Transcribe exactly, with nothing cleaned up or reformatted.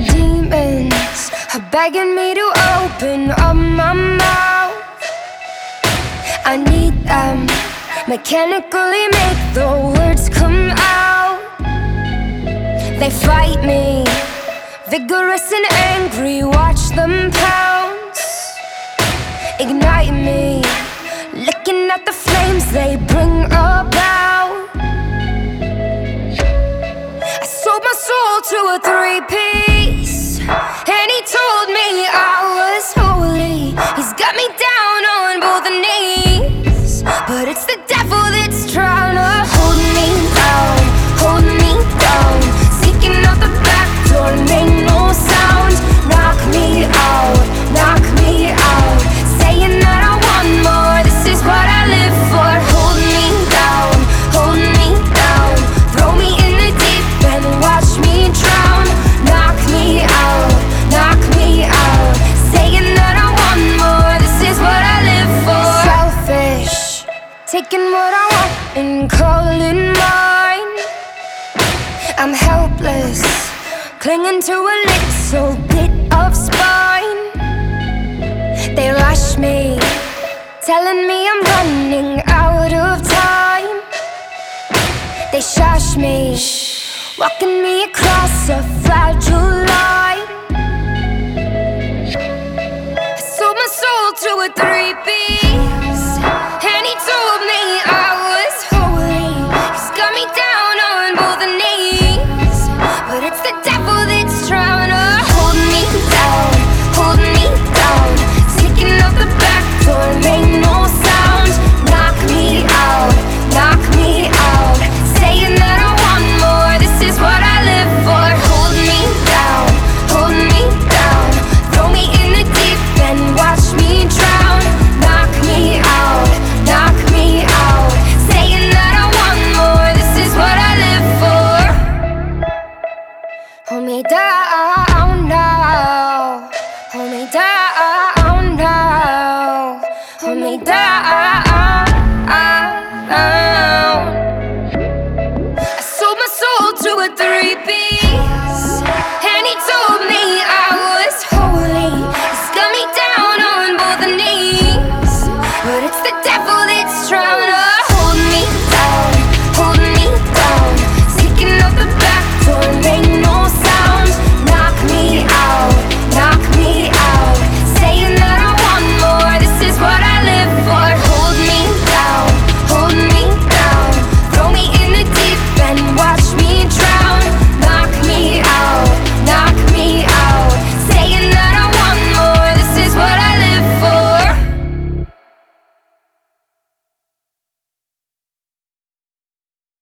demons are begging me to open up my mouth. I need them, mechanically make the words come out. They fight me, vigorous and angry, watch them pounce. Ignite me, looking at the flames they bring about. I sold my soul to a three-piece, and he told me I was holy. He's got me down on both knees, but it's the devil that's trying to hold me down, hold me down. Sneaking out the back door, make no sound. Knock me out, knock me out. Saying that I want more, this is what I live for. Hold me down, hold me down. Throw me in the deep end, watch me drown. Knock me out, knock me out. Saying that I want more, this is what I live for. Selfish, taking what I want and calling mine. I'm helpless, clinging to a little bit of spine. They rush me, telling me I'm running out of time. They shush me, walking me across a fragile line. I sold my soul to a three-piece, and he told me I was holy. He's got me down on both knees, but it's the devil that's trying to hold me down, hold me down. Sneaking out the back door, make no sound. Knock me out, knock me out. Saying that I want more, this is what I live for. Hold me down, hold me down. Throw me in the deep end, watch me drown. Knock me out, knock me out. Saying that I want more, this is what I live for. Hold me down now.